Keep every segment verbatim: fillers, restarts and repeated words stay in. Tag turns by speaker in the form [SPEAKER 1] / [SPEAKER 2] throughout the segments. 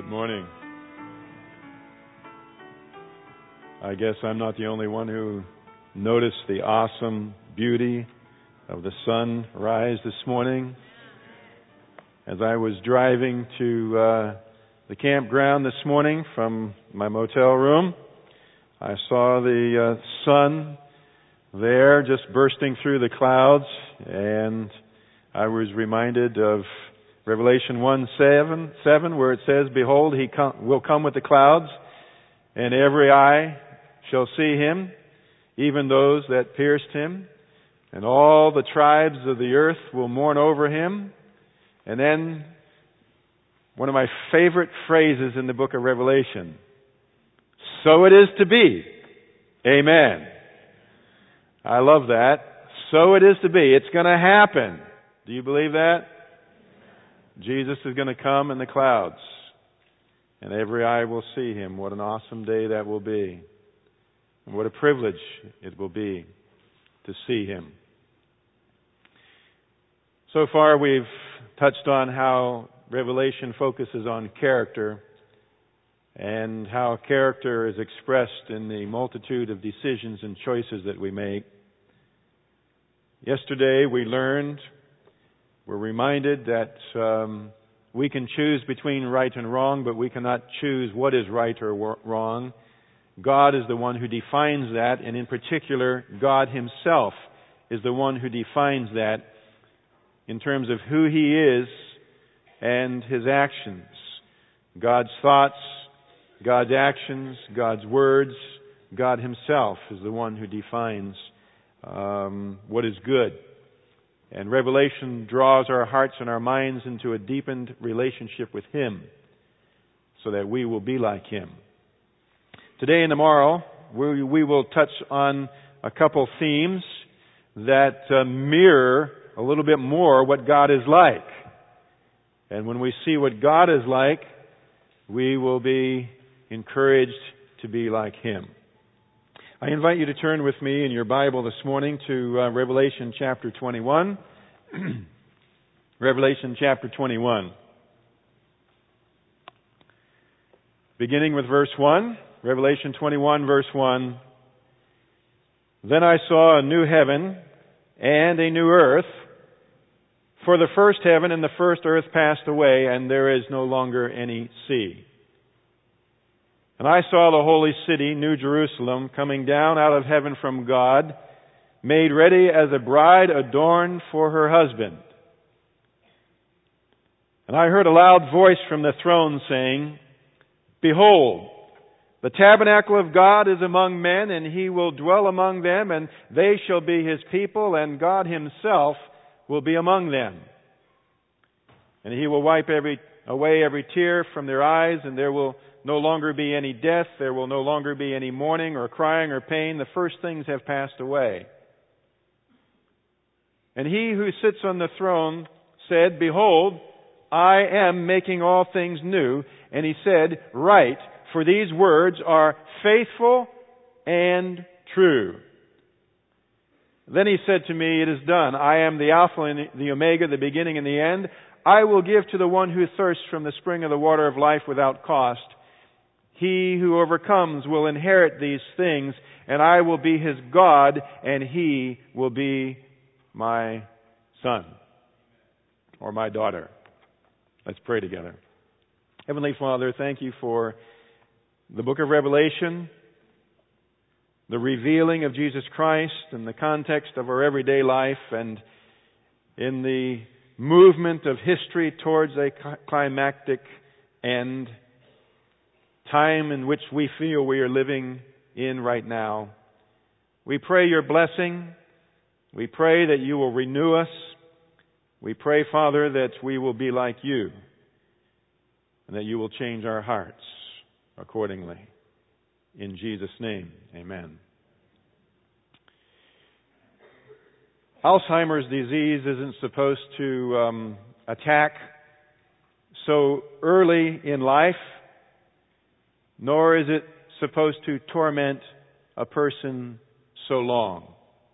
[SPEAKER 1] Good morning. I guess I'm not the only one who noticed the awesome beauty of the sun rise this morning. As I was driving to uh, the campground this morning from my motel room, I saw the uh, sun there just bursting through the clouds, and I was reminded of Revelation one seven, seven, where it says, "Behold, he com- will come with the clouds, and every eye shall see him, even those that pierced him, and all the tribes of the earth will mourn over him." And then, one of my favorite phrases in the book of Revelation, "So it is to be." Amen. I love that. So it is to be. It's going to happen. Do you believe that? Jesus is going to come in the clouds, and every eye will see him. What an awesome day that will be. And what a privilege it will be to see him. So far we've touched on how Revelation focuses on character and how character is expressed in the multitude of decisions and choices that we make. Yesterday we learned, we're reminded that um, we can choose between right and wrong, but we cannot choose what is right or wrong. God is the one who defines that, and in particular, God Himself is the one who defines that in terms of who He is and His actions. God's thoughts, God's actions, God's words, God Himself is the one who defines um, what is good. And Revelation draws our hearts and our minds into a deepened relationship with Him so that we will be like Him. Today and tomorrow, we, we will touch on a couple themes that uh, mirror a little bit more what God is like. And when we see what God is like, we will be encouraged to be like Him. I invite you to turn with me in your Bible this morning to uh, Revelation chapter twenty-one. Revelation chapter twenty-one. Beginning with verse one. Revelation twenty-one, verse one. "Then I saw a new heaven and a new earth, for the first heaven and the first earth passed away, and there is no longer any sea. And I saw the holy city, New Jerusalem, coming down out of heaven from God, made ready as a bride adorned for her husband. And I heard a loud voice from the throne saying, 'Behold, the tabernacle of God is among men, and He will dwell among them, and they shall be His people, and God Himself will be among them. And He will wipe every away every tear from their eyes, and there will no longer be any death, there will no longer be any mourning or crying or pain. The first things have passed away.' And He who sits on the throne said, 'Behold, I am making all things new.' And He said, 'Write, for these words are faithful and true.' Then He said to me, 'It is done. I am the Alpha and the Omega, the beginning and the end. I will give to the one who thirsts from the spring of the water of life without cost. He who overcomes will inherit these things, and I will be his God, and he will be my son," or my daughter. Let's pray together. Heavenly Father, thank You for the book of Revelation, the revealing of Jesus Christ in the context of our everyday life and in the movement of history towards a climactic end, time in which we feel we are living in right now. We pray Your blessing. We pray that You will renew us. We pray, Father, that we will be like You and that You will change our hearts accordingly. In Jesus' name, amen. Alzheimer's disease isn't supposed to um, attack so early in life, nor is it supposed to torment a person so long.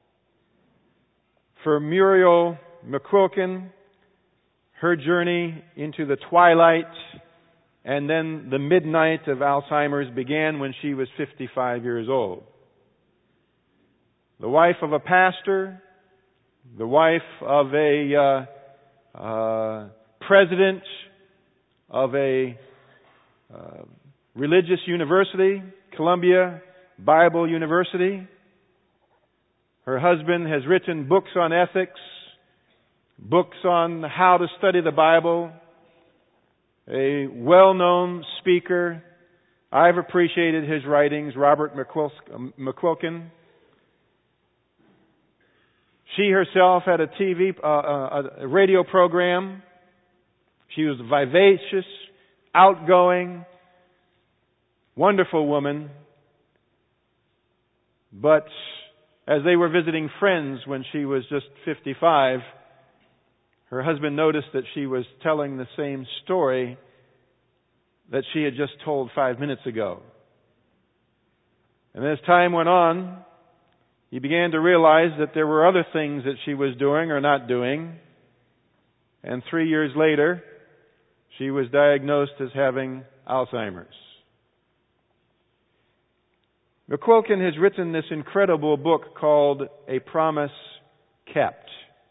[SPEAKER 1] For Muriel McQuilkin, her journey into the twilight and then the midnight of Alzheimer's began when she was fifty-five years old. The wife of a pastor, the wife of a uh, uh, president of a uh, religious university, Columbia Bible University. Her husband has written books on ethics, books on how to study the Bible, a well-known speaker. I've appreciated his writings, Robert McQuilkin. She herself had a T V, uh, a radio program. She was vivacious, outgoing, wonderful woman. But as they were visiting friends when she was just fifty-five, her husband noticed that she was telling the same story that she had just told five minutes ago. And as time went on, he began to realize that there were other things that she was doing or not doing. And three years later, she was diagnosed as having Alzheimer's. McQuilkin has written this incredible book called A Promise Kept.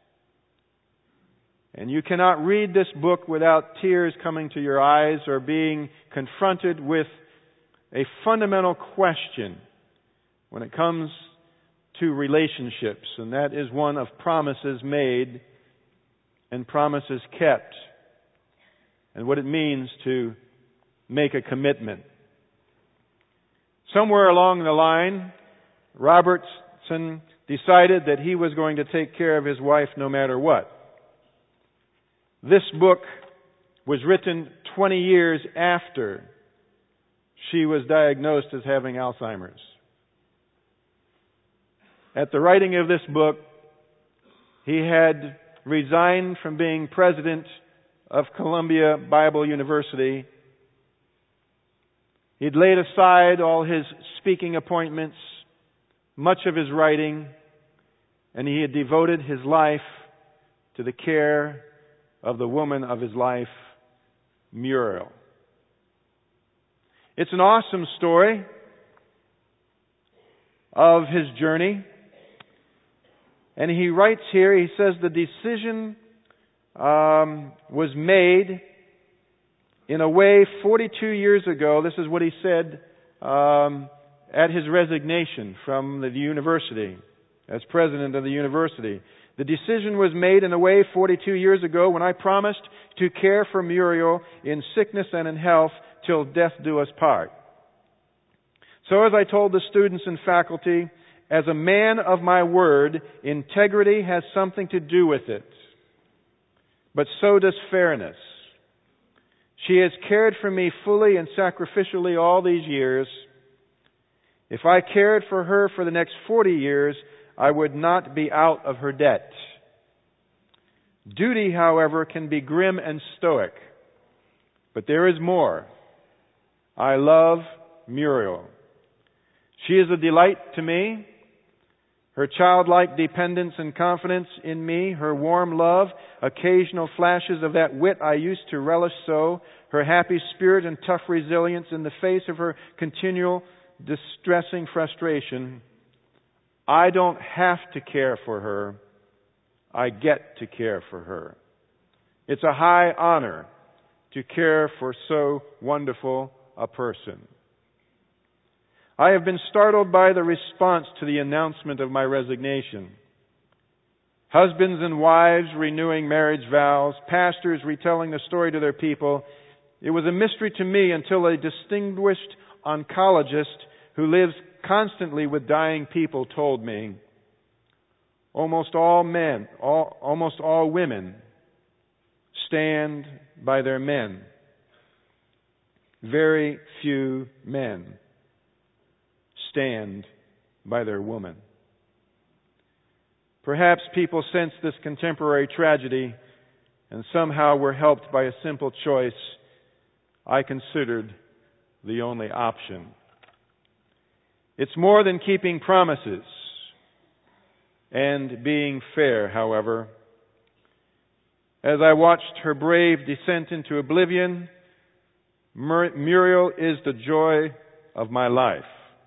[SPEAKER 1] And you cannot read this book without tears coming to your eyes or being confronted with a fundamental question when it comes to relationships, and that is one of promises made and promises kept, and what it means to make a commitment. Somewhere along the line, Robertson decided that he was going to take care of his wife no matter what. This book was written twenty years after she was diagnosed as having Alzheimer's. At the writing of this book, he had resigned from being president of Columbia Bible University. He'd laid aside all his speaking appointments, much of his writing, and he had devoted his life to the care of the woman of his life, Muriel. It's an awesome story of his journey. And he writes here, he says the decision um, was made in a way forty-two years ago. This is what he said um, at his resignation from the university, as president of the university. The decision was made in a way forty-two years ago when I promised to care for Muriel in sickness and in health till death do us part. So as I told the students and faculty, as a man of my word, integrity has something to do with it. But so does fairness. She has cared for me fully and sacrificially all these years. If I cared for her for the next forty years, I would not be out of her debt. Duty, however, can be grim and stoic. But there is more. I love Muriel. She is a delight to me. Her childlike dependence and confidence in me, her warm love, occasional flashes of that wit I used to relish so, her happy spirit and tough resilience in the face of her continual distressing frustration. I don't have to care for her. I get to care for her. It's a high honor to care for so wonderful a person. I have been startled by the response to the announcement of my resignation. Husbands and wives renewing marriage vows, pastors retelling the story to their people. It was a mystery to me until a distinguished oncologist who lives constantly with dying people told me, almost all men, all, almost all women stand by their men. Very few men stand by their woman. Perhaps people sense this contemporary tragedy and somehow were helped by a simple choice I considered the only option. It's more than keeping promises and being fair, however. As I watched her brave descent into oblivion, Mur- Muriel is the joy of my life.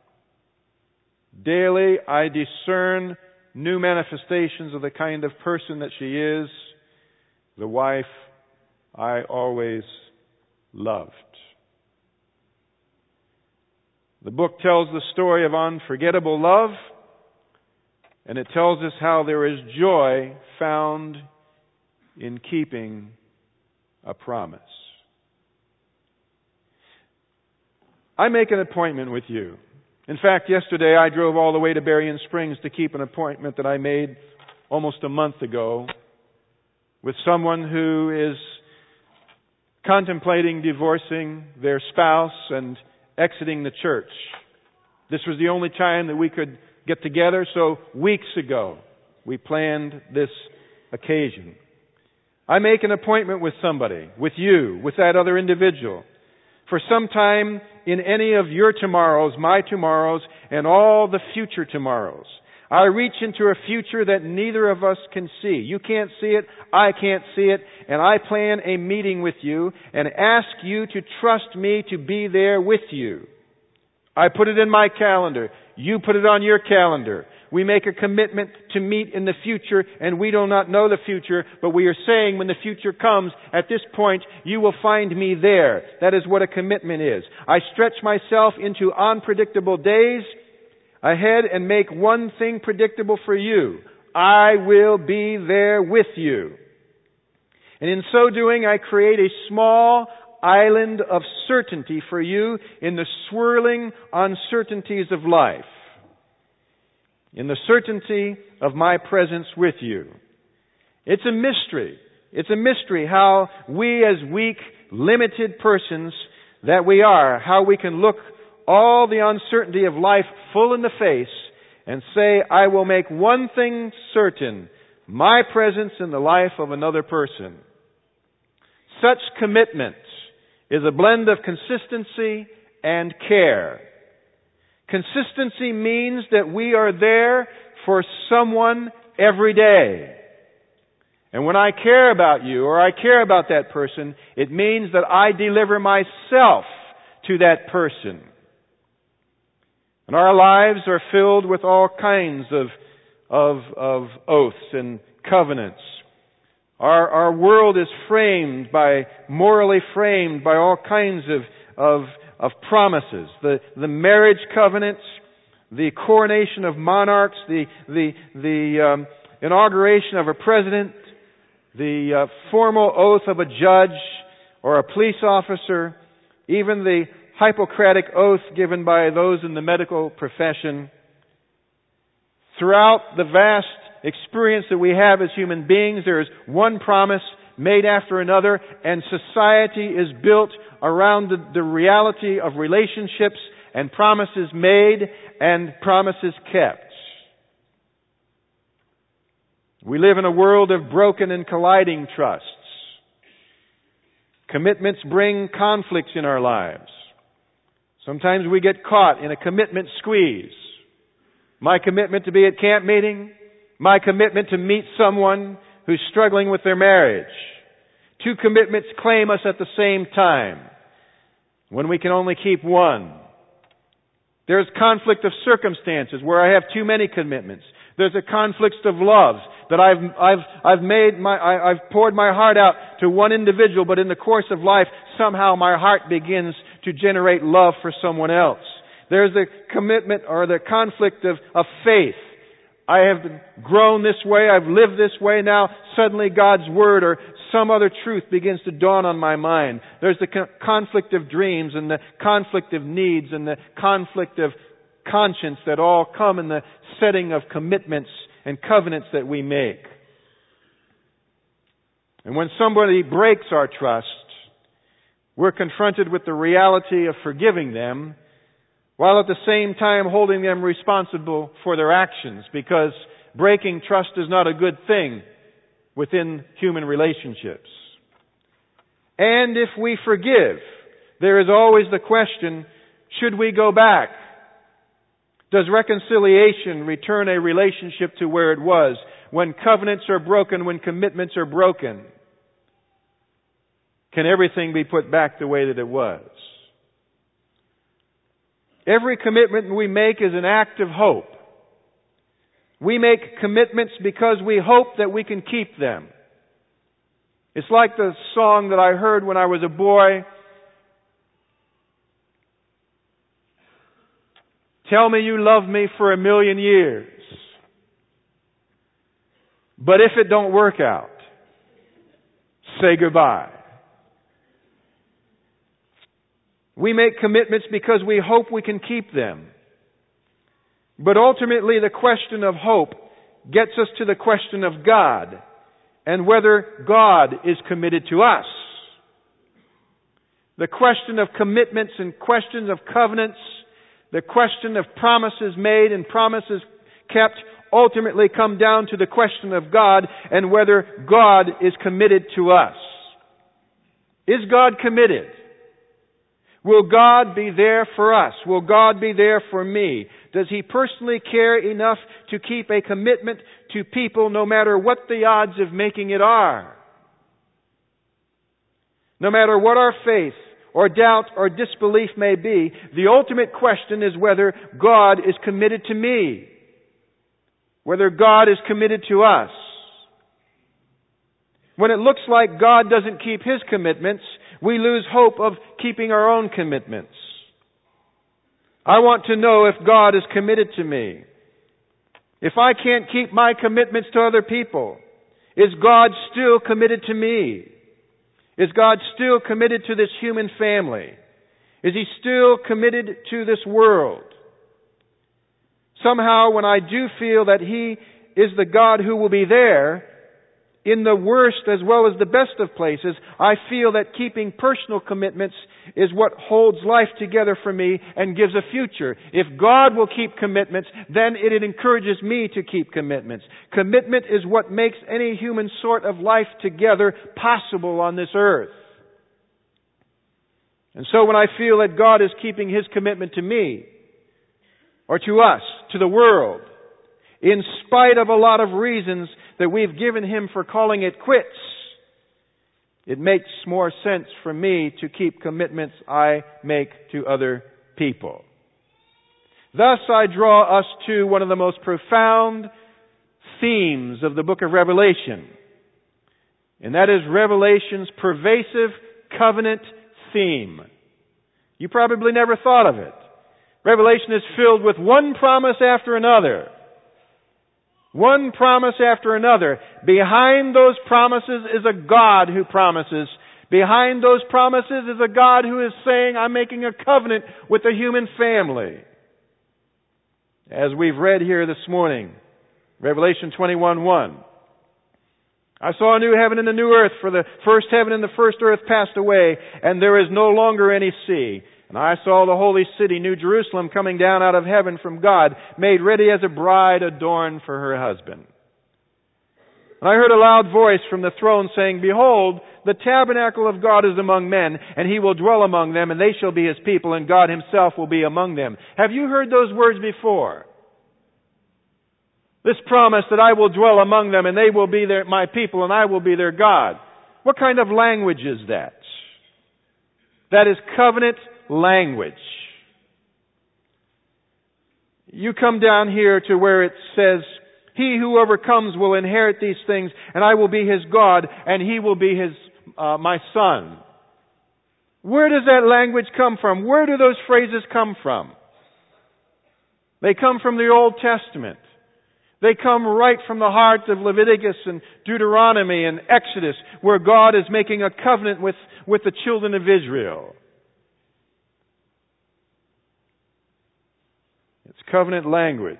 [SPEAKER 1] Daily I discern new manifestations of the kind of person that she is, the wife I always loved. The book tells the story of unforgettable love, and it tells us how there is joy found in keeping a promise. I make an appointment with you. In fact, yesterday I drove all the way to Berrien Springs to keep an appointment that I made almost a month ago with someone who is contemplating divorcing their spouse and exiting the church. This was the only time that we could get together, so weeks ago we planned this occasion. I make an appointment with somebody, with you, with that other individual, for some time in any of your tomorrows, my tomorrows, and all the future tomorrows. I reach into a future that neither of us can see. You can't see it, I can't see it, and I plan a meeting with you and ask you to trust me to be there with you. I put it in my calendar. You put it on your calendar. We make a commitment to meet in the future, and we do not know the future, but we are saying when the future comes, at this point, you will find me there. That is what a commitment is. I stretch myself into unpredictable days ahead and make one thing predictable for you. I will be there with you. And in so doing, I create a small island of certainty for you in the swirling uncertainties of life. In the certainty of my presence with you. It's a mystery. It's a mystery how we as weak, limited persons that we are, how we can look all the uncertainty of life full in the face and say, I will make one thing certain, my presence in the life of another person. Such commitment is a blend of consistency and care. Consistency means that we are there for someone every day. And when I care about you or I care about that person, it means that I deliver myself to that person. And our lives are filled with all kinds of, of, of oaths and covenants. Our, our world is framed by, morally framed by all kinds of, of, of promises. The, the marriage covenants, the coronation of monarchs, the, the, the um, inauguration of a president, the uh, formal oath of a judge or a police officer, even the Hippocratic oath given by those in the medical profession. Throughout the vast experience that we have as human beings, there is one promise made after another, and society is built around the, the reality of relationships and promises made and promises kept. We live in a world of broken and colliding trusts. Commitments bring conflicts in our lives. Sometimes we get caught in a commitment squeeze. My commitment to be at camp meeting, my commitment to meet someone who's struggling with their marriage. Two commitments claim us at the same time, when we can only keep one. There's conflict of circumstances where I have too many commitments. There's a conflict of loves that I've I've I've made my I, I've poured my heart out to one individual, but in the course of life, somehow my heart begins to generate love for someone else. There's the commitment or the conflict of, of faith. I have grown this way, I've lived this way, now suddenly God's Word or some other truth begins to dawn on my mind. There's the co- conflict of dreams and the conflict of needs and the conflict of conscience that all come in the setting of commitments and covenants that we make. And when somebody breaks our trust, we're confronted with the reality of forgiving them, while at the same time holding them responsible for their actions, because breaking trust is not a good thing within human relationships. And if we forgive, there is always the question, should we go back? Does reconciliation return a relationship to where it was? When covenants are broken, when commitments are broken, can everything be put back the way that it was? Every commitment we make is an act of hope. We make commitments because we hope that we can keep them. It's like the song that I heard when I was a boy. Tell me you love me for a million years. But if it don't work out, say goodbye. We make commitments because we hope we can keep them. But ultimately, the question of hope gets us to the question of God and whether God is committed to us. The question of commitments and questions of covenants, the question of promises made and promises kept, ultimately come down to the question of God and whether God is committed to us. Is God committed? Will God be there for us? Will God be there for me? Does He personally care enough to keep a commitment to people no matter what the odds of making it are? No matter what our faith or doubt or disbelief may be, the ultimate question is whether God is committed to me. Whether God is committed to us. When it looks like God doesn't keep His commitments, we lose hope of keeping our own commitments. I want to know if God is committed to me. If I can't keep my commitments to other people, is God still committed to me? Is God still committed to this human family? Is He still committed to this world? Somehow, when I do feel that He is the God who will be there, in the worst as well as the best of places, I feel that keeping personal commitments is what holds life together for me and gives a future. If God will keep commitments, then it encourages me to keep commitments. Commitment is what makes any human sort of life together possible on this earth. And so when I feel that God is keeping His commitment to me, or to us, to the world, in spite of a lot of reasons that we've given Him for calling it quits, it makes more sense for me to keep commitments I make to other people. Thus, I draw us to one of the most profound themes of the book of Revelation, and that is Revelation's pervasive covenant theme. You probably never thought of it. Revelation is filled with one promise after another. One promise after another. Behind those promises is a God who promises. Behind those promises is a God who is saying, I'm making a covenant with the human family. As we've read here this morning, Revelation twenty-one one. I saw a new heaven and a new earth, for the first heaven and the first earth passed away, and there is no longer any sea. And I saw the holy city, New Jerusalem, coming down out of heaven from God, made ready as a bride adorned for her husband. And I heard a loud voice from the throne saying, Behold, the tabernacle of God is among men, and He will dwell among them, and they shall be His people, and God Himself will be among them. Have you heard those words before? This promise that I will dwell among them, and they will be their, my people, and I will be their God. What kind of language is that? That is covenant language. You come down here to where it says, He who overcomes will inherit these things, and I will be his God, and he will be his uh, my son. Where does that language come from? Where do those phrases come from? They come from the Old Testament. They come right from the heart of Leviticus and Deuteronomy and Exodus, where God is making a covenant with, with the children of Israel. It's covenant language.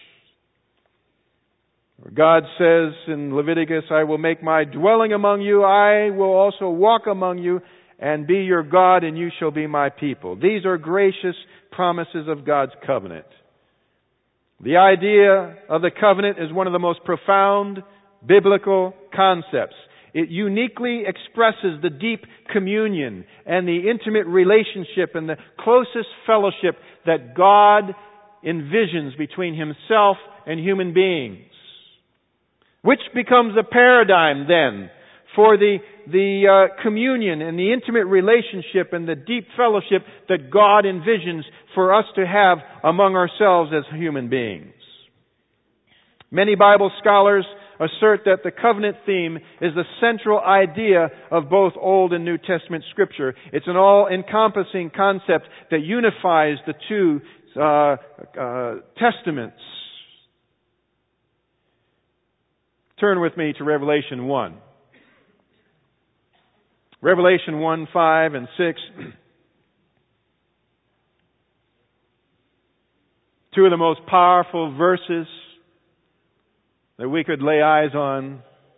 [SPEAKER 1] Where God says in Leviticus, I will make my dwelling among you, I will also walk among you, and be your God, and you shall be my people. These are gracious promises of God's covenant. The idea of the covenant is one of the most profound biblical concepts. It uniquely expresses the deep communion and the intimate relationship and the closest fellowship that God envisions between Himself and human beings, which becomes a paradigm then for the, the uh, communion and the intimate relationship and the deep fellowship that God envisions for us to have among ourselves as human beings. Many Bible scholars assert that the covenant theme is the central idea of both Old and New Testament Scripture. It's an all-encompassing concept that unifies the two uh, uh, testaments. Turn with me to Revelation one. Revelation one, five, and six. Two of the most powerful verses that we could lay eyes on.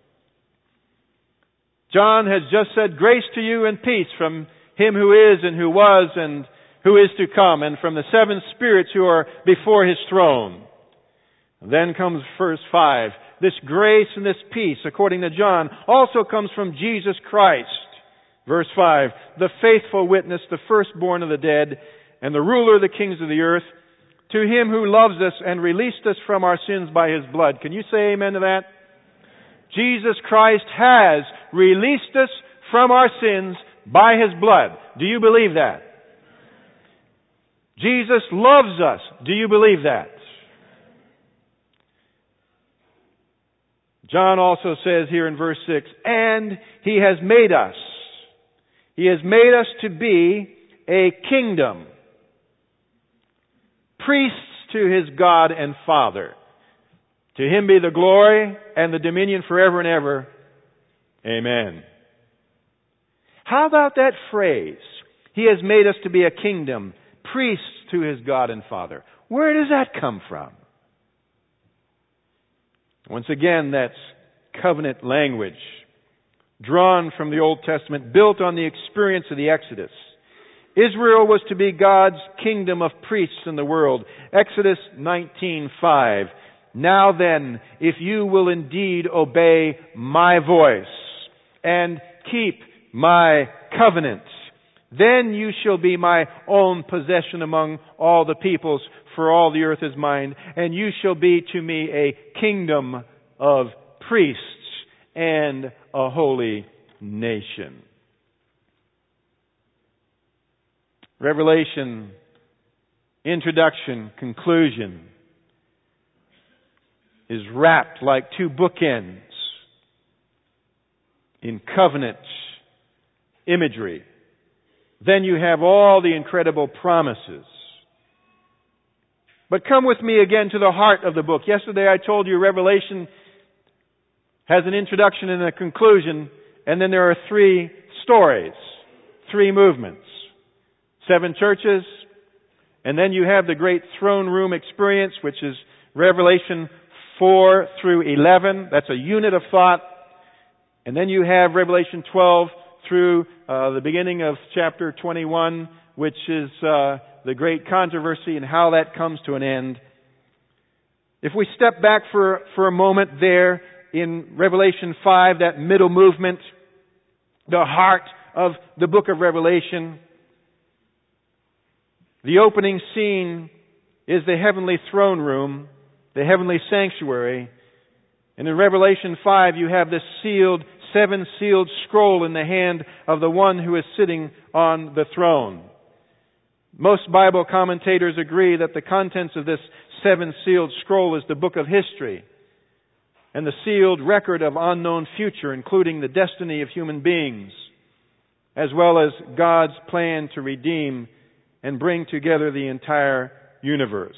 [SPEAKER 1] John has just said, "Grace to you and peace from Him who is and who was and who is to come, and from the seven spirits who are before His throne." And then comes verse five. This grace and this peace, according to John, also comes from Jesus Christ. Verse five, the faithful witness, the firstborn of the dead, and the ruler of the kings of the earth, to Him who loves us and released us from our sins by His blood. Can you say amen to that? Jesus Christ has released us from our sins by His blood. Do you believe that? Jesus loves us. Do you believe that? John also says here in verse six, and He has made us. He has made us to be a kingdom, priests to His God and Father. To Him be the glory and the dominion forever and ever. Amen. How about that phrase? He has made us to be a kingdom, priests to His God and Father. Where does that come from? Once again, that's covenant language, drawn from the Old Testament, built on the experience of the Exodus. Israel was to be God's kingdom of priests in the world. Exodus nineteen five. Now then, if you will indeed obey my voice and keep my covenant, then you shall be my own possession among all the peoples, for all the earth is mine, and you shall be to me a kingdom of priests and a holy nation. Revelation, introduction, conclusion, is wrapped like two bookends in covenant imagery. Then you have all the incredible promises. But come with me again to the heart of the book. Yesterday I told you Revelation has an introduction and a conclusion, and then there are three stories, three movements. Seven churches, and then you have the great throne room experience, which is Revelation four through eleven. That's a unit of thought. And then you have Revelation twelve through uh, the beginning of chapter twenty-one, which is uh, the great controversy and how that comes to an end. If we step back for, for a moment there in Revelation five, that middle movement, the heart of the book of Revelation, the opening scene is the heavenly throne room, the heavenly sanctuary. And in Revelation five, you have this sealed, seven-sealed scroll in the hand of the one who is sitting on the throne. Most Bible commentators agree that the contents of this seven-sealed scroll is the book of history and the sealed record of unknown future, including the destiny of human beings, as well as God's plan to redeem and bring together the entire universe.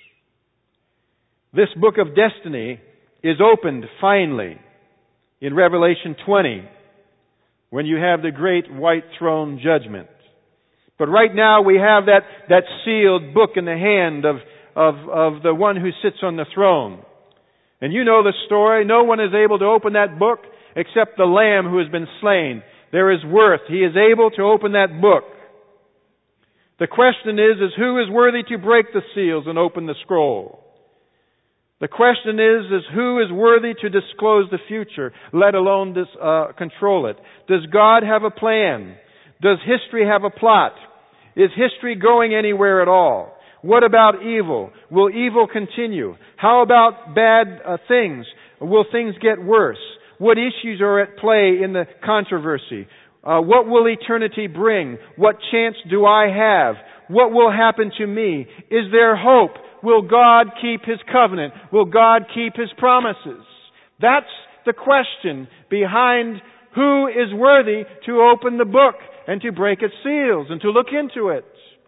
[SPEAKER 1] This book of destiny is opened finally in Revelation twenty, when you have the great white throne judgment. But right now we have that, that sealed book in the hand of, of, of the one who sits on the throne. And you know the story. No one is able to open that book except the Lamb who has been slain. There is worth. He is able to open that book. The question is, is who is worthy to break the seals and open the scroll? The question is, is who is worthy to disclose the future, let alone dis, uh, control it? Does God have a plan? Does history have a plot? Is history going anywhere at all? What about evil? Will evil continue? How about bad uh, things? Will things get worse? What issues are at play in the controversy? Uh, what will eternity bring? What chance do I have? What will happen to me? Is there hope? Will God keep His covenant? Will God keep His promises? That's the question behind who is worthy to open the book and to break its seals and to look into it.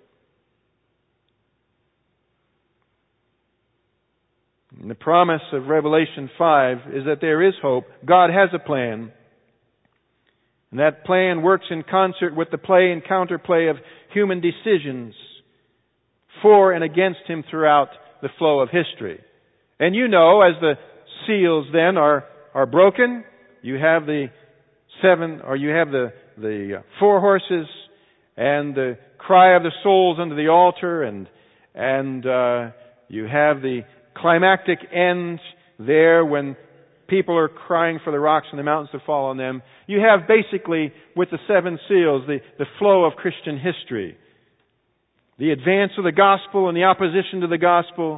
[SPEAKER 1] And the promise of Revelation five is that there is hope. God has a plan. And that plan works in concert with the play and counterplay of human decisions for and against Him throughout the flow of history. And you know, as the seals then are, are broken, you have the seven, or you have the, the four horses and the cry of the souls under the altar, and, and, uh, you have the climactic end there when people are crying for the rocks and the mountains to fall on them. You have basically, with the seven seals, the, the flow of Christian history. The advance of the gospel and the opposition to the gospel.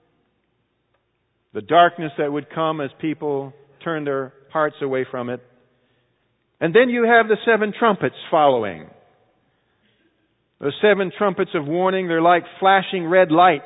[SPEAKER 1] The darkness that would come as people turn their hearts away from it. And then you have the seven trumpets following. Those seven trumpets of warning, they're like flashing red lights.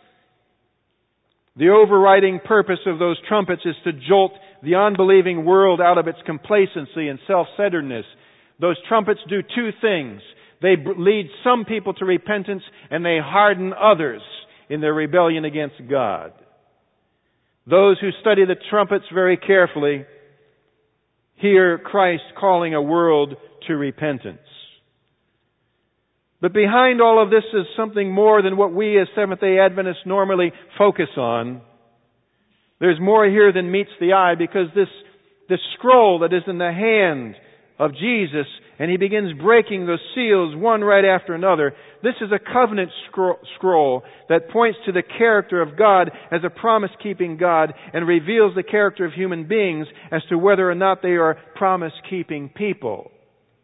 [SPEAKER 1] The overriding purpose of those trumpets is to jolt the unbelieving world out of its complacency and self-centeredness. Those trumpets do two things. They lead some people to repentance, and they harden others in their rebellion against God. Those who study the trumpets very carefully hear Christ calling a world to repentance. But behind all of this is something more than what we as Seventh-day Adventists normally focus on. There's more here than meets the eye, because this, this scroll that is in the hand of Jesus, and He begins breaking those seals one right after another. This is a covenant scroll, scroll that points to the character of God as a promise-keeping God, and reveals the character of human beings as to whether or not they are promise-keeping people.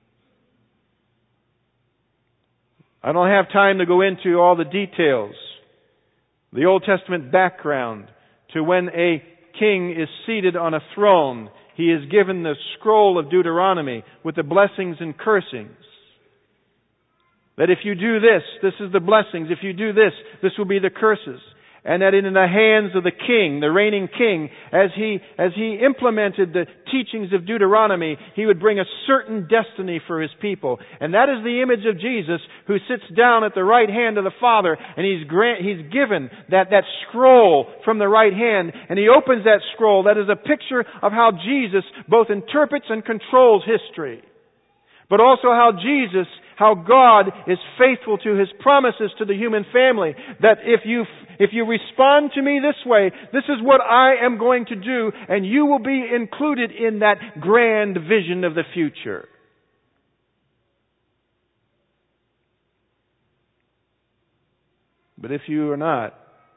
[SPEAKER 1] I don't have time to go into all the details. The Old Testament background to when a king is seated on a throne, he is given the scroll of Deuteronomy with the blessings and cursings. That if you do this, this is the blessings. If you do this, this will be the curses. And that in the hands of the king, the reigning king, as he, as he implemented the teachings of Deuteronomy, he would bring a certain destiny for his people. And that is the image of Jesus, who sits down at the right hand of the Father, and he's grant, he's given that, that scroll from the right hand, and he opens that scroll. That is a picture of how Jesus both interprets and controls history. But also how Jesus, how God is faithful to His promises to the human family. That if you, if you respond to me this way, this is what I am going to do, and you will be included in that grand vision of the future. But if you are not,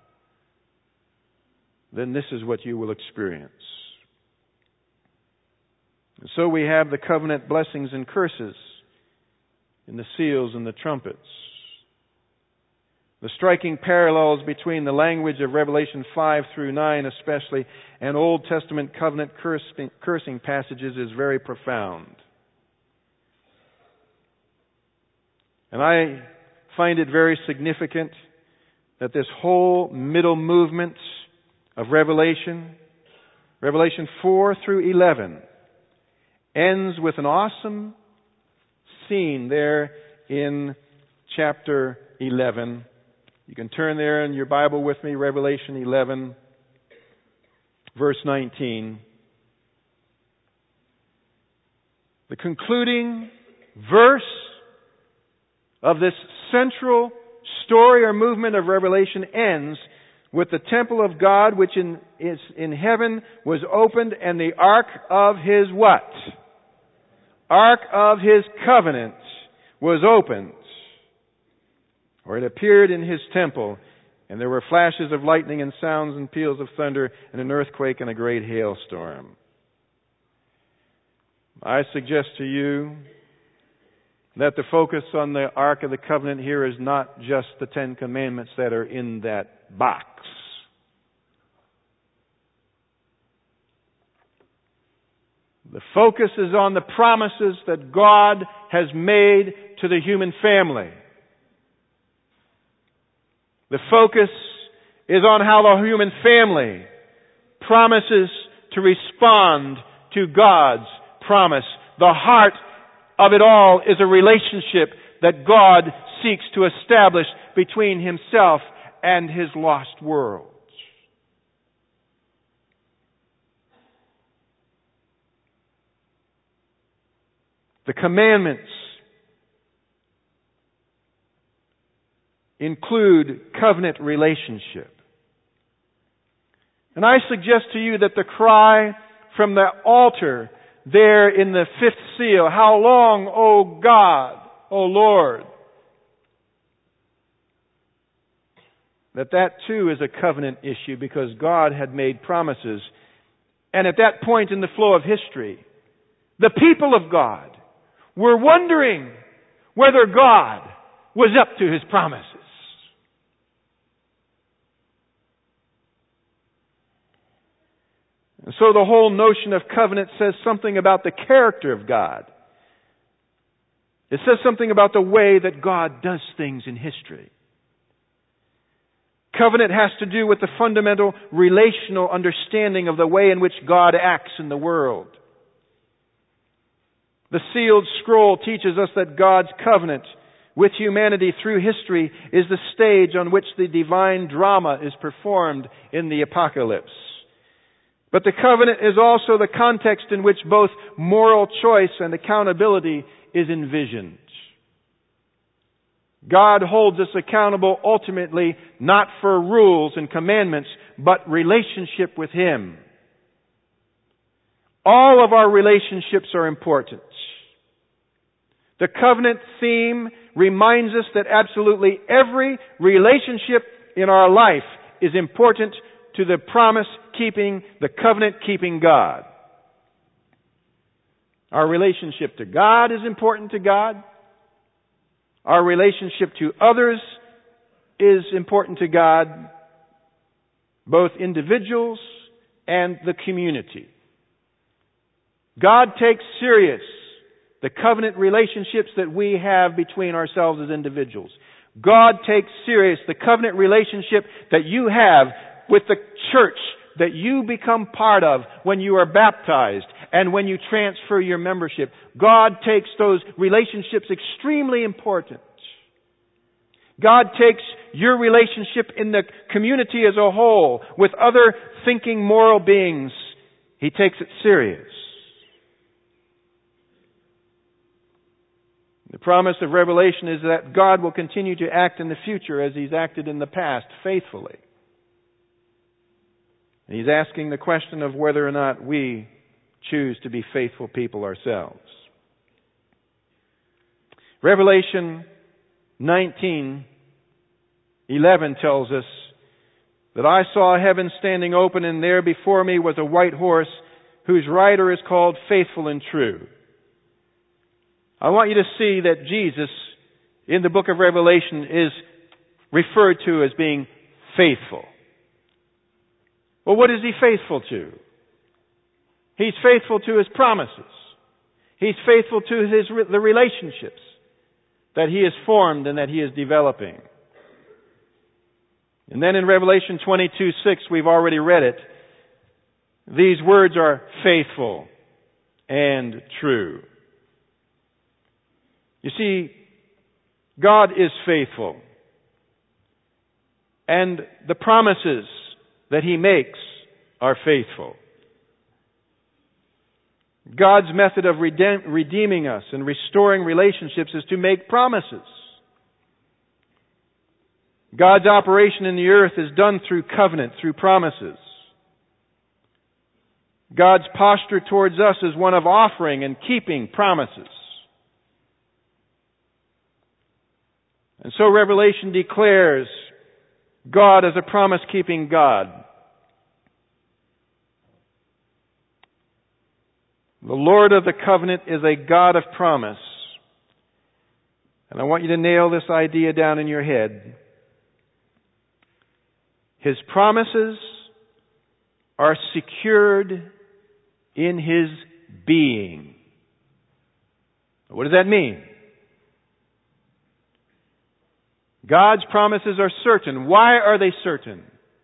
[SPEAKER 1] then this is what you will experience. And so we have the covenant blessings and curses in the seals and the trumpets. The striking parallels between the language of Revelation five through nine especially and Old Testament covenant cursing, cursing passages is very profound. And I find it very significant that this whole middle movement of Revelation, Revelation four through eleven, ends with an awesome scene there in chapter eleven. You can turn there in your Bible with me, Revelation eleven, verse nineteen. The concluding verse of this central story or movement of Revelation ends with the temple of God, which in, is in heaven, was opened, and the ark of His what? Ark of His covenant was opened. Or it appeared in His temple, and there were flashes of lightning and sounds and peals of thunder and an earthquake and a great hailstorm. I suggest to you that the focus on the Ark of the Covenant here is not just the Ten Commandments that are in that box. The focus is on the promises that God has made to the human family. The focus is on how the human family promises to respond to God's promise. The heart of it all is a relationship that God seeks to establish between Himself and His lost world. The commandments include covenant relationship. And I suggest to you that the cry from the altar there in the fifth seal, "How long, O God, O Lord?" that that too is a covenant issue, because God had made promises. And at that point in the flow of history, the people of God were wondering whether God was up to His promises. And so the whole notion of covenant says something about the character of God. It says something about the way that God does things in history. Covenant has to do with the fundamental relational understanding of the way in which God acts in the world. The sealed scroll teaches us that God's covenant with humanity through history is the stage on which the divine drama is performed in the apocalypse. But the covenant is also the context in which both moral choice and accountability is envisioned. God holds us accountable ultimately not for rules and commandments, but relationship with Him. All of our relationships are important. The covenant theme reminds us that absolutely every relationship in our life is important to the promise-keeping, the covenant-keeping God. Our relationship to God is important to God. Our relationship to others is important to God, both individuals and the community. God takes serious the covenant relationships that we have between ourselves as individuals. God takes serious the covenant relationship that you have with the church that you become part of when you are baptized and when you transfer your membership. God takes those relationships extremely important. God takes your relationship in the community as a whole with other thinking moral beings. He takes it serious. The promise of Revelation is that God will continue to act in the future as He's acted in the past, faithfully. And He's asking the question of whether or not we choose to be faithful people ourselves. Revelation nineteen eleven tells us that I saw heaven standing open, and there before me was a white horse whose rider is called Faithful and True. I want you to see that Jesus in the book of Revelation is referred to as being faithful. Well, what is He faithful to? He's faithful to His promises. He's faithful to his, the relationships that He has formed and that He is developing. And then in Revelation twenty-two six, we've already read it. These words are faithful and true. You see, God is faithful. And the promises that He makes are faithful. God's method of redeem, redeeming us and restoring relationships is to make promises. God's operation in the earth is done through covenant, through promises. God's posture towards us is one of offering and keeping promises. And so Revelation declares God as a promise-keeping God. The Lord of the covenant is a God of promise. And I want you to nail this idea down in your head. His promises are secured in His being. What does that mean? God's promises are certain. Why are they certain?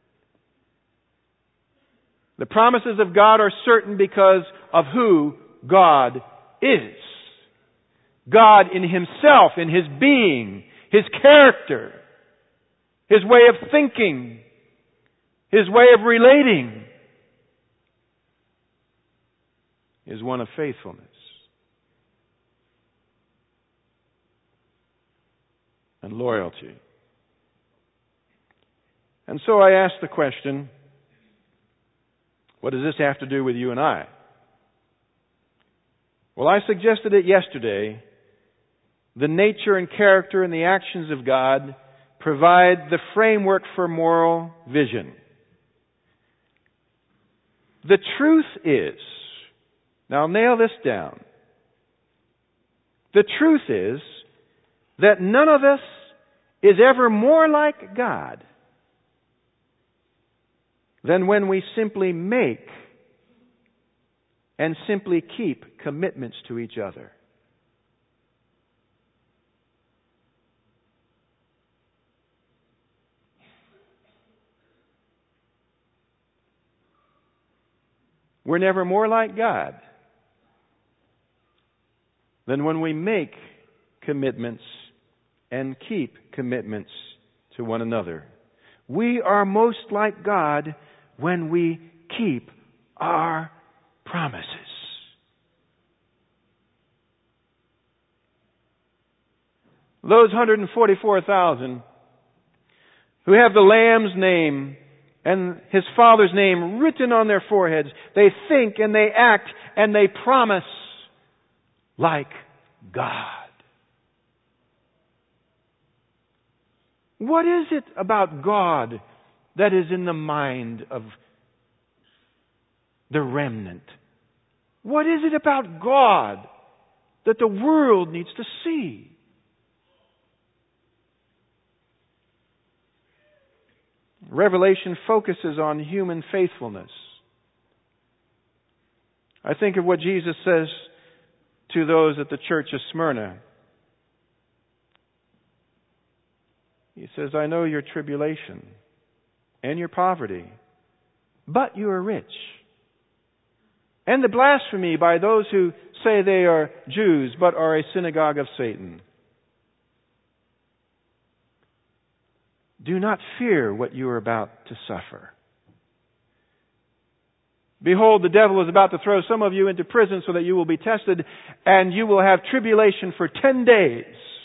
[SPEAKER 1] The promises of God are certain because of who God is. God in Himself, in His being, His character, His way of thinking, His way of relating is one of faithfulness. And loyalty. And so I ask the question, what does this have to do with you and I? Well, I suggested it yesterday. The nature and character and the actions of God provide the framework for moral vision. The truth is, now nail this down. The truth is that none of us is ever more like God than when we simply make and simply keep commitments to each other. We're never more like God than when we make commitments and keep commitments to one another. We are most like God when we keep our promises. Those one hundred forty-four thousand who have the Lamb's name and His Father's name written on their foreheads, they think and they act and they promise like God. What is it about God that is in the mind of the remnant? What is it about God that the world needs to see? Revelation focuses on human faithfulness. I think of what Jesus says to those at the church of Smyrna. He says, I know your tribulation and your poverty, but you are rich. And the blasphemy by those who say they are Jews, but are a synagogue of Satan. Do not fear what you are about to suffer. Behold, the devil is about to throw some of you into prison so that you will be tested, and you will have tribulation for ten days.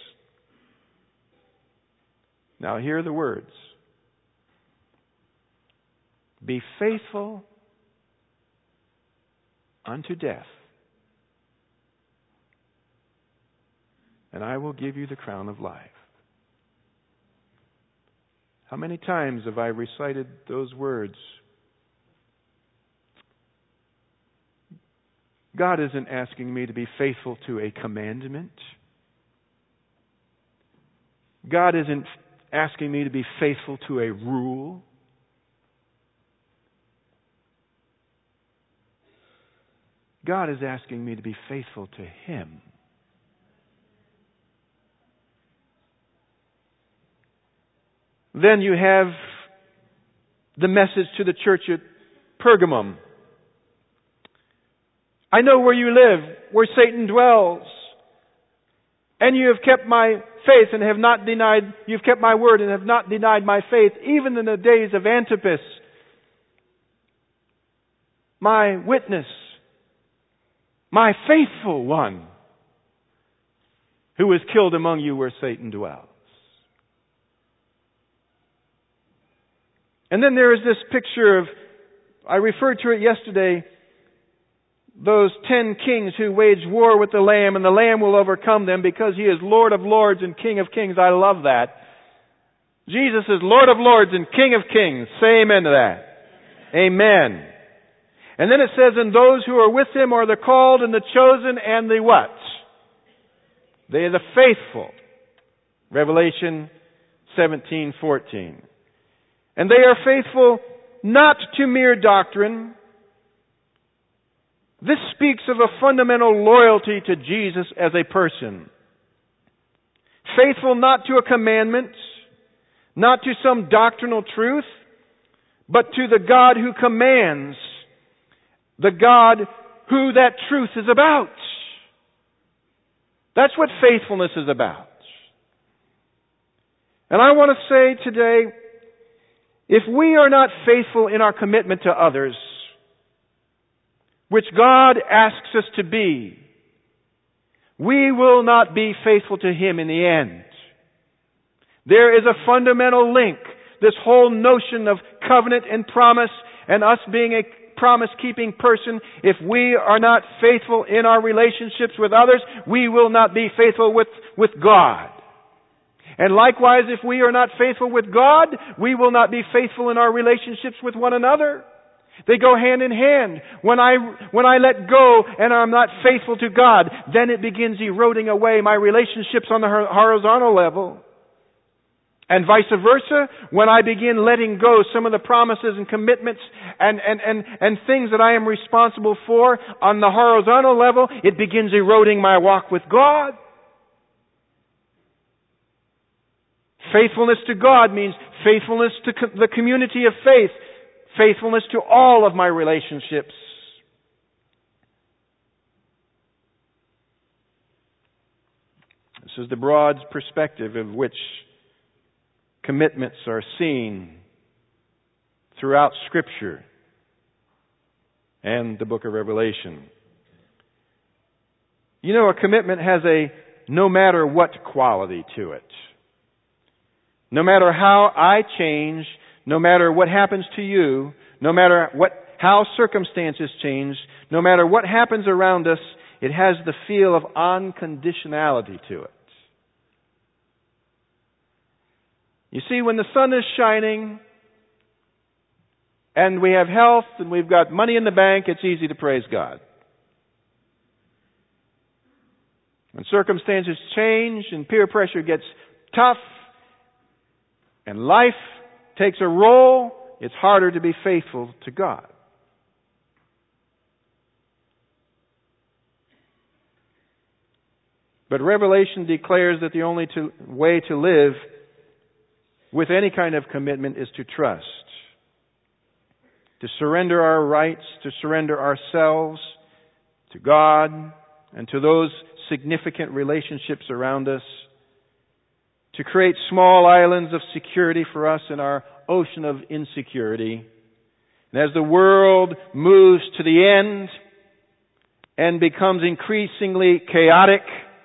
[SPEAKER 1] Now hear the words. Be faithful unto death, and I will give you the crown of life. How many times have I recited those words? God isn't asking me to be faithful to a commandment. God isn't asking me to be faithful to a rule. God is asking me to be faithful to Him. Then you have the message to the church at Pergamum. I know where you live, where Satan dwells. And you have kept my faith and have not denied, you've kept my word and have not denied my faith, even in the days of Antipas, my witness, my faithful one, who was killed among you where Satan dwells. And then there is this picture of, I referred to it yesterday, those ten kings who wage war with the Lamb, and the Lamb will overcome them because He is Lord of lords and King of kings. I love that. Jesus is Lord of lords and King of kings. Say amen to that. Amen. And then it says, and those who are with Him are the called and the chosen and the what? They are the faithful. Revelation seventeen fourteen. And they are faithful not to mere doctrine, This speaks of a fundamental loyalty to Jesus as a person. Faithful not to a commandment, not to some doctrinal truth, but to the God who commands, the God who that truth is about. That's what faithfulness is about. And I want to say today, if we are not faithful in our commitment to others, which God asks us to be, we will not be faithful to Him in the end. There is a fundamental link. This whole notion of covenant and promise and us being a promise-keeping person, if we are not faithful in our relationships with others, we will not be faithful with, with God. And likewise, if we are not faithful with God, we will not be faithful in our relationships with one another. They go hand in hand. When I, when I let go and I'm not faithful to God, then it begins eroding away my relationships on the horizontal level. And vice versa, when I begin letting go some of the promises and commitments and, and, and, and things that I am responsible for on the horizontal level, it begins eroding my walk with God. Faithfulness to God means faithfulness to co- the community of faith, faithfulness to all of my relationships. This is the broad perspective of which commitments are seen throughout Scripture and the book of Revelation. You know, a commitment has a no matter what quality to it. No matter how I change, no matter what happens to you, no matter what how circumstances change, no matter what happens around us, it has the feel of unconditionality to it. You see, when the sun is shining and we have health and we've got money in the bank, it's easy to praise God. When circumstances change and peer pressure gets tough and life takes a roll, it's harder to be faithful to God. But Revelation declares that the only to, way to live with any kind of commitment is to trust. To surrender our rights, to surrender ourselves to God and to those significant relationships around us. To create small islands of security for us in our ocean of insecurity. And as the world moves to the end and becomes increasingly chaotic,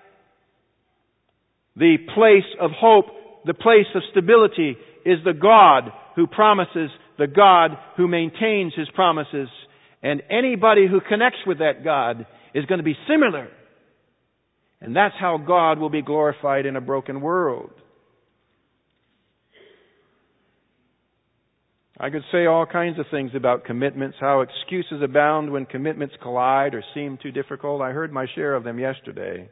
[SPEAKER 1] the place of hope, the place of stability is the God who promises, the God who maintains His promises. And anybody who connects with that God is going to be similar. And that's how God will be glorified in a broken world. I could say all kinds of things about commitments, how excuses abound when commitments collide or seem too difficult. I heard my share of them yesterday.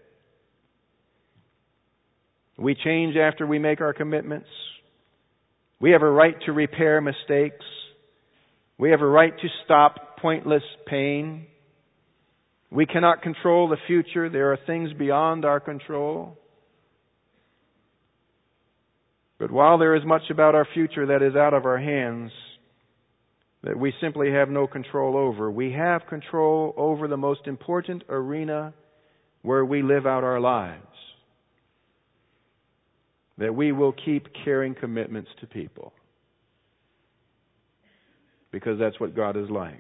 [SPEAKER 1] We change after we make our commitments. We have a right to repair mistakes. We have a right to stop pointless pain. We cannot control the future. There are things beyond our control. But while there is much about our future that is out of our hands, that we simply have no control over, we have control over the most important arena where we live out our lives. That we will keep carrying commitments to people. Because that's what God is like.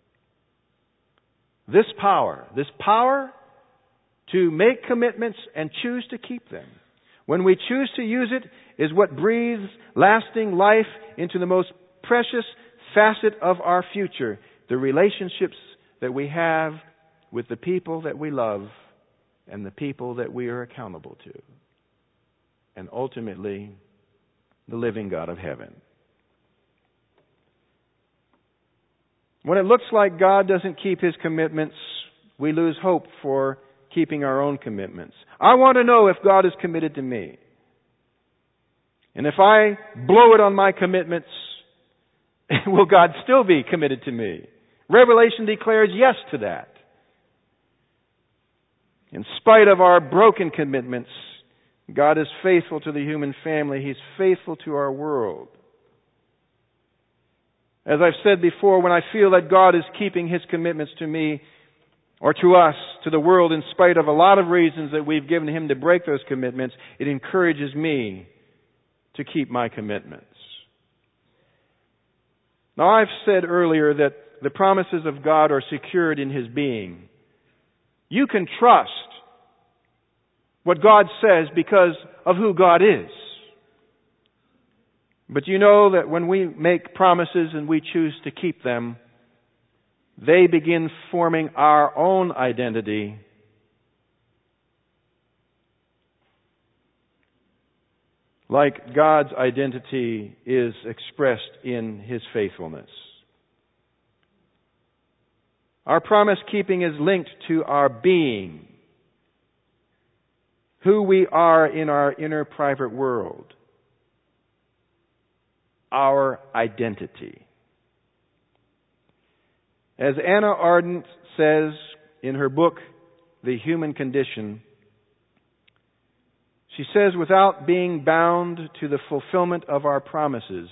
[SPEAKER 1] This power, this power to make commitments and choose to keep them, when we choose to use it, is what breathes lasting life into the most precious facet of our future, the relationships that we have with the people that we love and the people that we are accountable to. And ultimately, the living God of heaven. When it looks like God doesn't keep His commitments, we lose hope for keeping our own commitments. I want to know if God is committed to me. And if I blow it on my commitments, will God still be committed to me? Revelation declares yes to that. In spite of our broken commitments, God is faithful to the human family. He's faithful to our world. As I've said before, when I feel that God is keeping His commitments to me or to us, to the world, in spite of a lot of reasons that we've given Him to break those commitments, it encourages me to keep my commitments. Now, I've said earlier that the promises of God are secured in His being. You can trust what God says because of who God is. But you know that when we make promises and we choose to keep them, they begin forming our own identity. Like God's identity is expressed in His faithfulness. Our promise keeping is linked to our being, who we are in our inner private world, our identity. As Anna Ardent says in her book, The Human Condition, she says, without being bound to the fulfillment of our promises,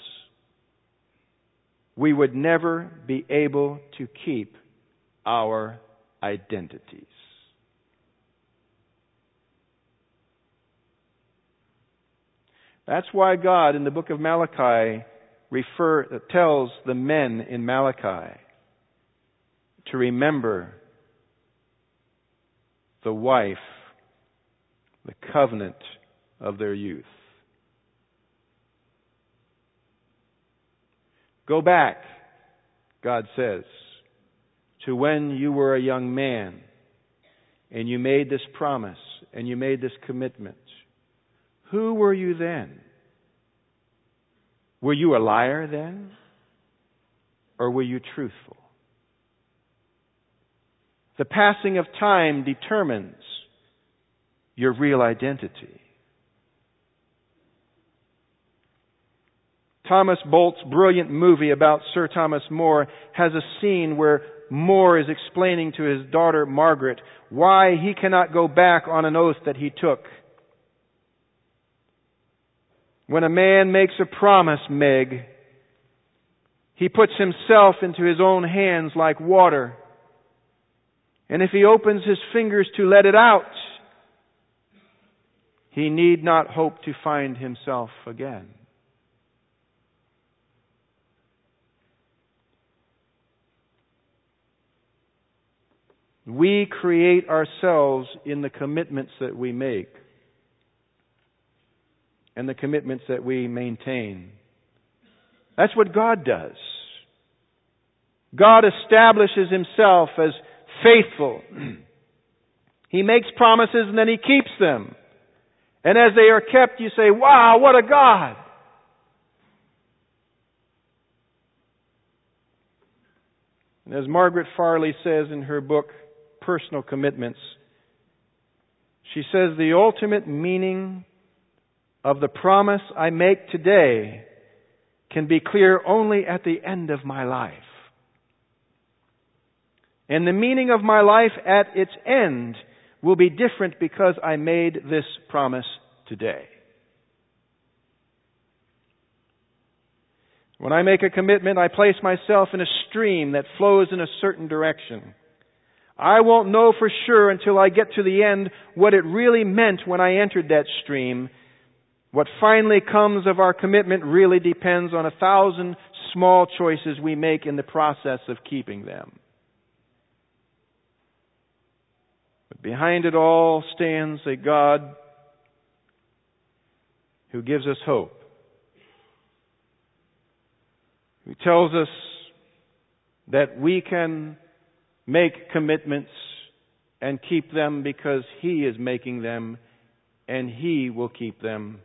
[SPEAKER 1] we would never be able to keep our identities. That's why God in the book of Malachi refer, tells the men in Malachi to remember the wife, the covenant of their youth. Go back, God says, to when you were a young man and you made this promise and you made this commitment. Who were you then? Were you a liar then? Or were you truthful? The passing of time determines your real identity. Thomas Bolt's brilliant movie about Sir Thomas More has a scene where More is explaining to his daughter Margaret why he cannot go back on an oath that he took. When a man makes a promise, Meg, he puts himself into his own hands like water. And if he opens his fingers to let it out, he need not hope to find himself again. We create ourselves in the commitments that we make and the commitments that we maintain. That's what God does. God establishes Himself as faithful. He makes promises and then He keeps them. And as they are kept, you say, wow, what a God! And as Margaret Farley says in her book, Personal Commitments, she says, the ultimate meaning of the promise I make today can be clear only at the end of my life. And the meaning of my life at its end will be different because I made this promise today. When I make a commitment, I place myself in a stream that flows in a certain direction. I won't know for sure until I get to the end what it really meant when I entered that stream. What finally comes of our commitment really depends on a thousand small choices we make in the process of keeping them. But behind it all stands a God who gives us hope, who tells us that we can make commitments and keep them because He is making them and He will keep them.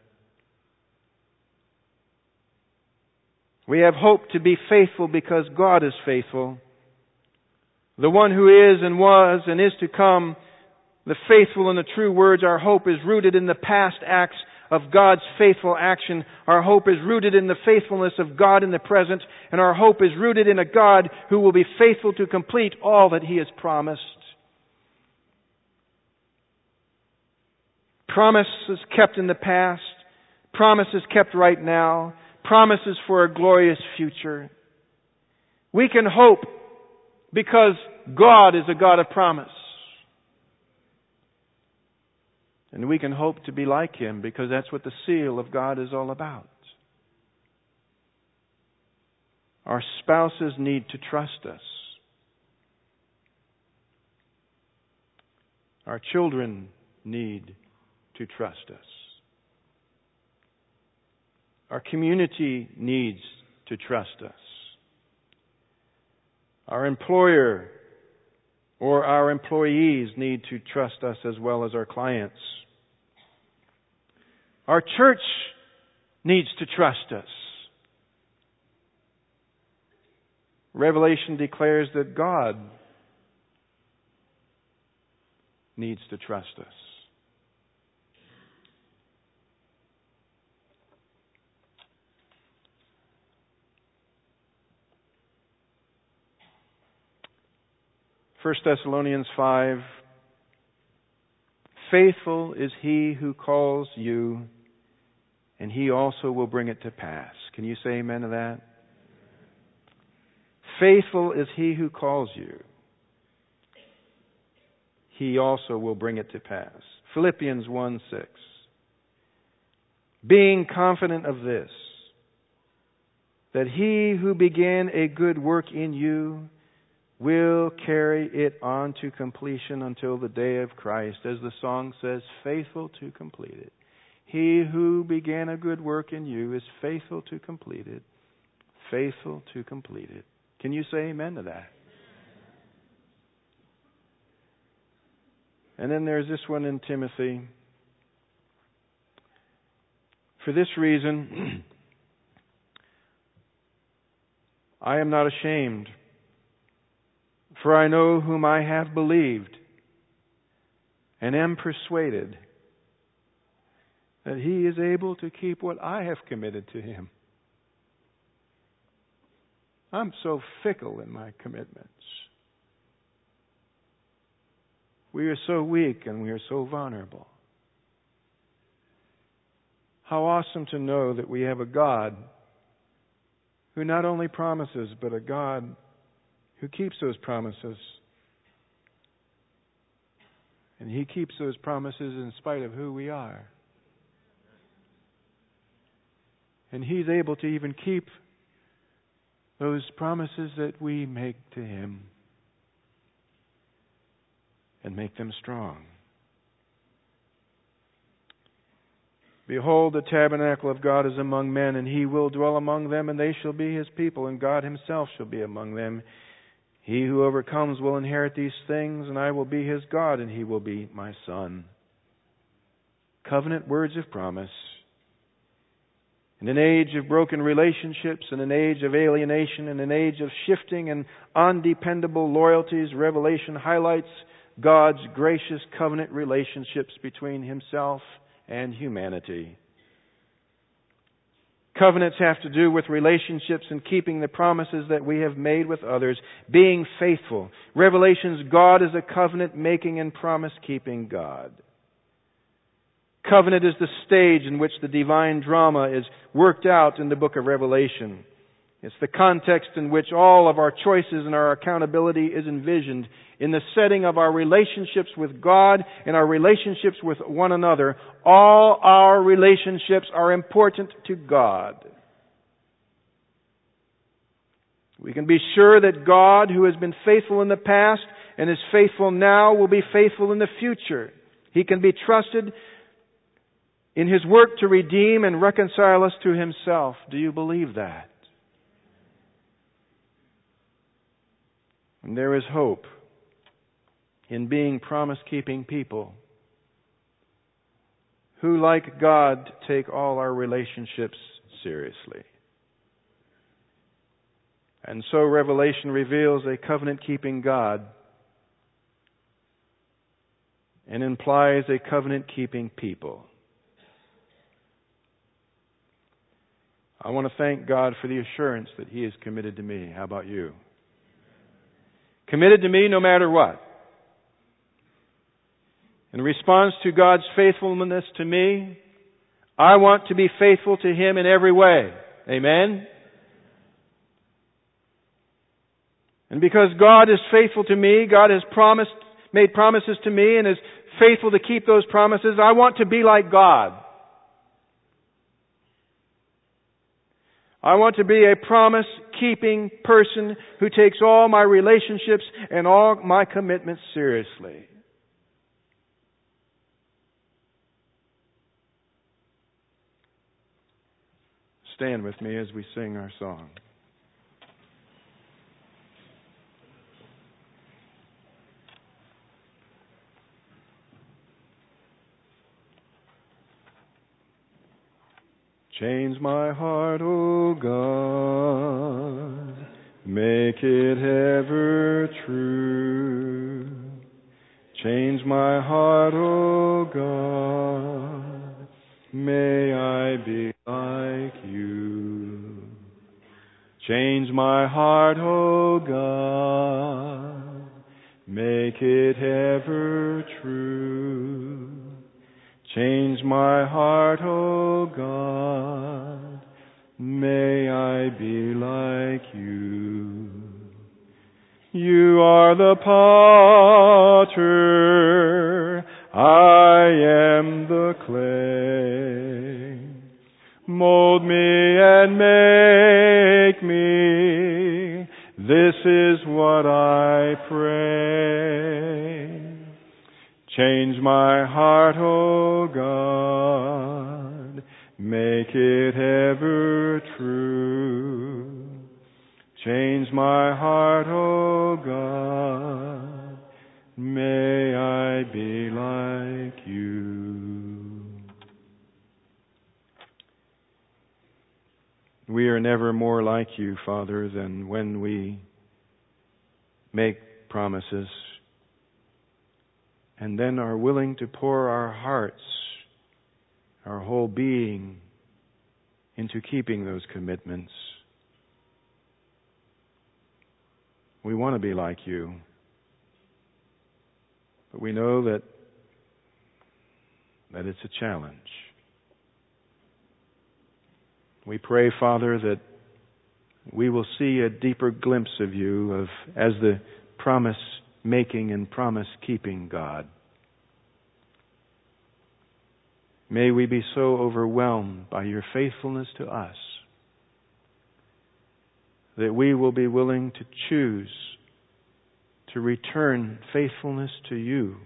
[SPEAKER 1] We have hope to be faithful because God is faithful. The one who is and was and is to come, the faithful and the true words, our hope is rooted in the past acts of God's faithful action. Our hope is rooted in the faithfulness of God in the present, and our hope is rooted in a God who will be faithful to complete all that He has promised. Promises kept in the past, promises kept right now, promises for a glorious future. We can hope because God is a God of promise. And we can hope to be like Him because that's what the seal of God is all about. Our spouses need to trust us. Our children need to trust us. Our community needs to trust us. Our employer or our employees need to trust us as well as our clients. Our church needs to trust us. Revelation declares that God needs to trust us. First Thessalonians five, faithful is He who calls you, and He also will bring it to pass. Can you say amen to that? Faithful is He who calls you. He also will bring it to pass. Philippians one six. Being confident of this, that He who began a good work in you will carry it on to completion until the day of Christ. As the song says, faithful to complete it. He who began a good work in you is faithful to complete it. Faithful to complete it. Can you say amen to that? And then there's this one in Timothy. For this reason, I am not ashamed, for I know whom I have believed, and am persuaded that He is able to keep what I have committed to Him. I'm so fickle in my commitments. We are so weak and we are so vulnerable. How awesome to know that we have a God who not only promises, but a God who keeps those promises. And He keeps those promises in spite of who we are. And He's able to even keep those promises that we make to Him and make them strong. Behold, the tabernacle of God is among men, and He will dwell among them, and they shall be His people, and God Himself shall be among them. He who overcomes will inherit these things, and I will be his God, and he will be my son. Covenant words of promise. In an age of broken relationships, in an age of alienation, in an age of shifting and undependable loyalties, Revelation highlights God's gracious covenant relationships between Himself and humanity. Covenants have to do with relationships and keeping the promises that we have made with others, being faithful. Revelation's God is a covenant-making and promise-keeping God. Covenant is the stage in which the divine drama is worked out in the book of Revelation. It's the context in which all of our choices and our accountability is envisioned. In the setting of our relationships with God and our relationships with one another, all our relationships are important to God. We can be sure that God, who has been faithful in the past and is faithful now, will be faithful in the future. He can be trusted in His work to redeem and reconcile us to Himself. Do you believe that? And there is hope in being promise-keeping people who, like God, take all our relationships seriously. And so Revelation reveals a covenant-keeping God and implies a covenant-keeping people. I want to thank God for the assurance that He is committed to me. How about you? Committed to me no matter what. In response to God's faithfulness to me, I want to be faithful to Him in every way. Amen? And because God is faithful to me, God has promised, made promises to me and is faithful to keep those promises, I want to be like God. I want to be a promise-keeping person who takes all my relationships and all my commitments seriously. Stand with me as we sing our song. Change my heart, O God, make it ever true. Change my heart, O God, may I be like you. Change my heart, O God, make it ever true. Change my heart, O God, may I be like you. You are the potter, I am the clay. Mold me and make me, this is what I pray. Change my heart, O God, make it ever true. Change my heart, O God, may I be like you. We are never more like you, Father, than when we make promises and then are willing to pour our hearts, our whole being, into keeping those commitments. We want to be like you, but we know that that it's a challenge. We pray, Father, that we will see a deeper glimpse of you of as the promise-making and promise-keeping God. May we be so overwhelmed by your faithfulness to us that we will be willing to choose to return faithfulness to you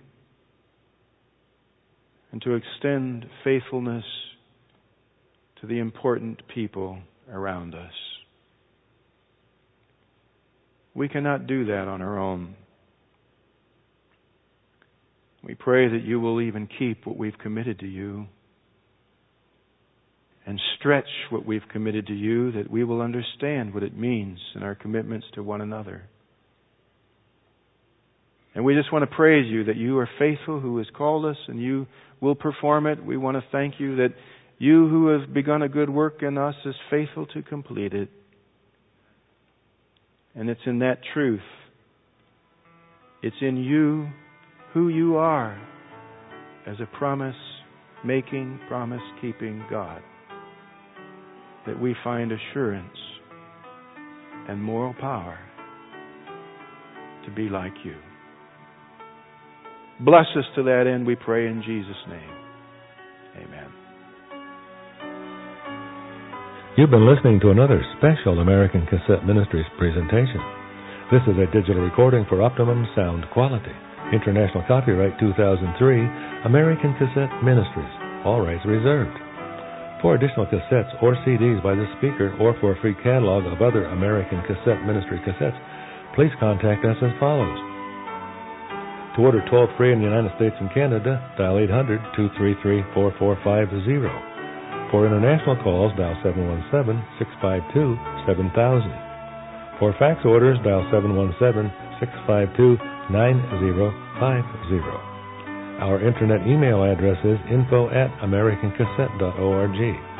[SPEAKER 1] and to extend faithfulness to the important people around us. We cannot do that on our own. We pray that you will even keep what we've committed to you and stretch what we've committed to you, that we will understand what it means in our commitments to one another. And we just want to praise you that you are faithful, who has called us, and you will perform it. We want to thank you that you who have begun a good work in us is faithful to complete it. And it's in that truth, it's in you, who you are, as a promise-making, promise-keeping God, that we find assurance and moral power to be like you. Bless us to that end, we pray in Jesus' name. Amen.
[SPEAKER 2] You've been listening to another special American Cassette Ministries presentation. This is a digital recording for optimum sound quality. International copyright two thousand three, American Cassette Ministries. All rights reserved. For additional cassettes or C Ds by the speaker or for a free catalog of other American Cassette Ministry cassettes, please contact us as follows. To order toll-free in the United States and Canada, dial eight hundred, two three three, four four five zero. For international calls, dial seven one seven, six five two, seven thousand. For fax orders, dial seven one seven, six five two, nine zero five zero. Our internet email address is info at american cassette dot org.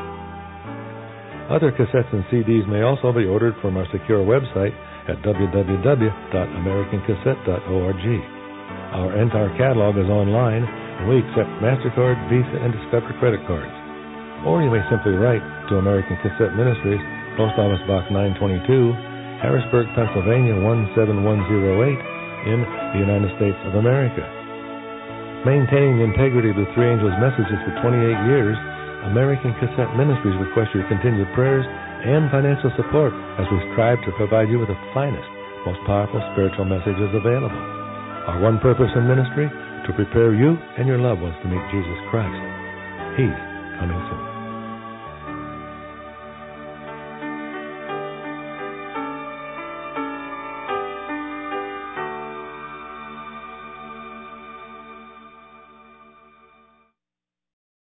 [SPEAKER 2] Other cassettes and C Ds may also be ordered from our secure website at w w w dot american cassette dot org. Our entire catalog is online and we accept MasterCard, Visa, and Discover credit cards. Or you may simply write to American Cassette Ministries, Post Office Box nine twenty-two, Harrisburg, Pennsylvania one seven one zero eight, in the United States of America. Maintaining the integrity of the Three Angels messages for twenty-eight years, American Cassette Ministries requests your continued prayers and financial support as we strive to provide you with the finest, most powerful spiritual messages available. Our one purpose in ministry, to prepare you and your loved ones to meet Jesus Christ. He's coming soon.